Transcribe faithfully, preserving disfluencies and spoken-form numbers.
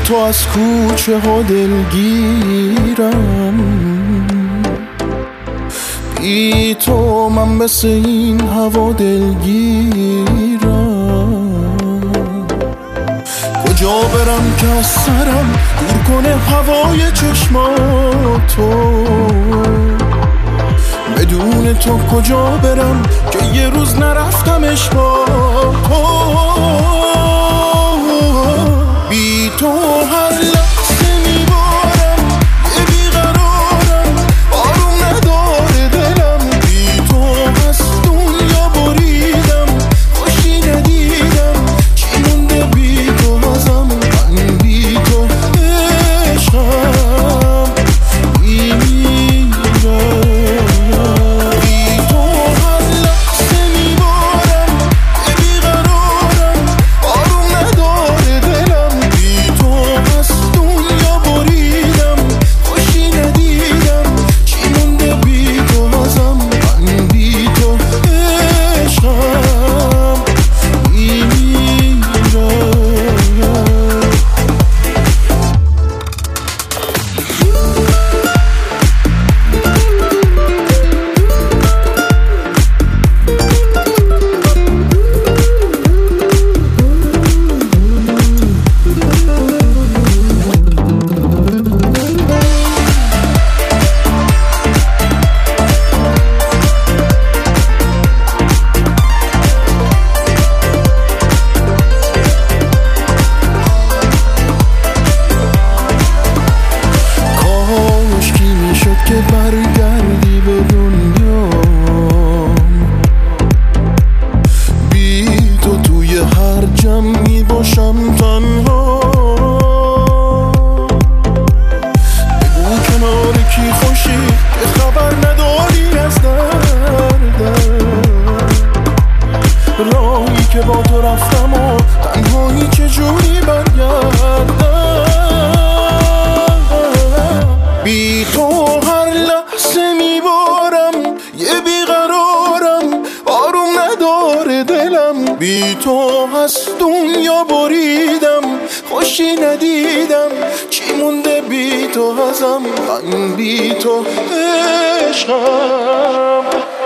تو از کوچه ها دلگیرم، بی تو من مثل این هوا دلگیرم. کجا برم که از سرم دور کنه هوای چشماتو، بدون تو کجا برم که یه روز نرفتمش با تو. بی تو هر لحظه میبارم یه بیقرارم، آروم نداره دلم. بی تو از دنیا بریدم، خوشی ندیدم، چی مونده بی تو ازم؟ من بی تو عشقم میمیرم. بی تو هر لحظه میبارم یه بیقرارم، آروم نداره دلم. بی تو از دنیا بریدم، خوشی ندیدم، چی مونده بی تو ازم؟ من بی تو عشقم میمیرم. که برگردی به دنیا، بی تو توی هر جمعی باشم تنها. بگو کنار کی خوشی که خبر نداری از دردم، راهی که با تو رفتم و تنهایی چجوری برگردم. بی تو هر لحظه میبارم یه بیقرارم، آروم نداره دلم. بی تو از دنیا بریدم، خوشی ندیدم، چی مونده بی تو ازم؟ من بی تو عشقم